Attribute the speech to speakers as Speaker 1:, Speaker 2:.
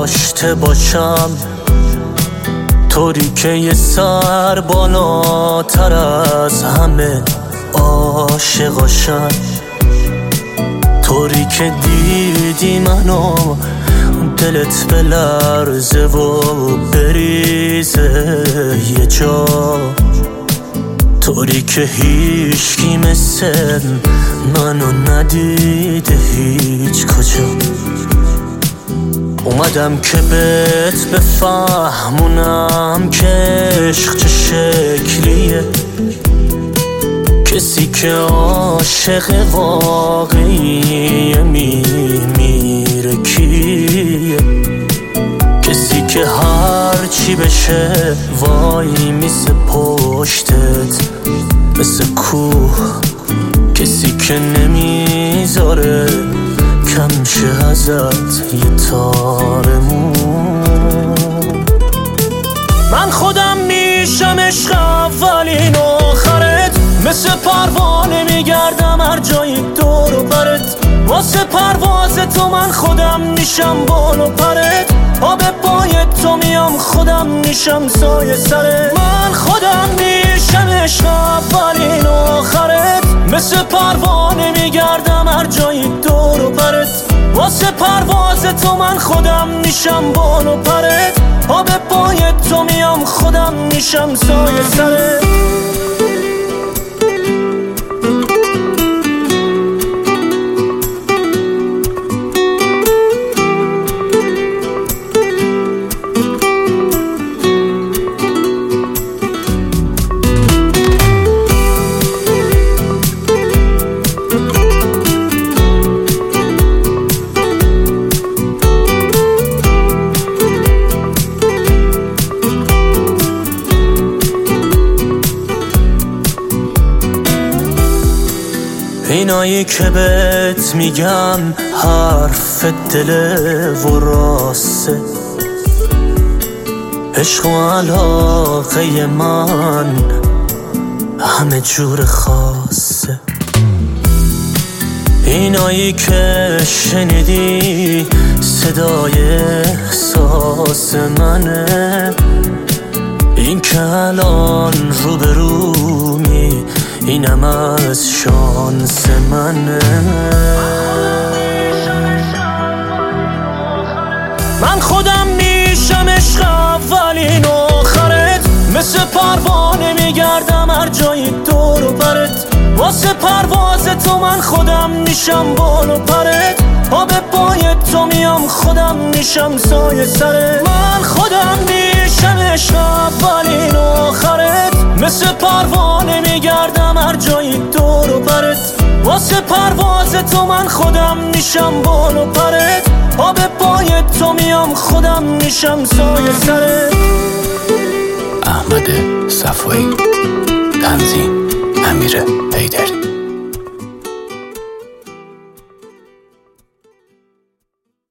Speaker 1: داشته باشم، طوری که یه سر بالاتر از همه عاشقاشم، طوری که دیدی منو دلت بلرزه و بریزه یه جا، طوری که هیچکی مثل منو ندیده هیچ کجا. اومدم که بهت بفهمونم که عشق چه شکلیه، کسی که عاشق واقعی میمیره کیه، کسی که هر چی بشه وای میسه پشتت مثل کوه، کسی که نمیذاره کم شه ازت یه تارمون. من خودم میشم عشق اولین آخرت، مثل پروانه میگردم هر جایی دور و برت، واسه پرواز تو من خودم میشم بال و پرت، آب پای تو میام خودم میشم سایه سرت. من خودم میشم عشق اولین آخرت، مثل پروانه میگردم هر جایی دور و برت، واسه پرواز تو من خودم میشم بال و پرت، آب پای تو میام خودم میشم سایه سرت. اینایی که بهت میگن حرف دل و راسته، عشق و علاقه من همه جور خاصه. اینایی که شنیدی صدای احساس منه، این که الان روبرومی اینم از شانس منه. من خودم میشم عشق اولین آخرت، مثل پروانه میگردم هر جایی دور و برت، واسه پرواز تو من خودم میشم بال و پرت، آب پای تو میام خودم میشم سایه سرت. من خودم میشم عشق اولین آخرت، مثل پروانه میگردم هر جایی دور و برت، واسه پرواز تو من خودم میشم بال و پرت، آب پای تو میام خودم میشم سایه سرت.
Speaker 2: احمد صفایی، تنظیم امیر حیدری.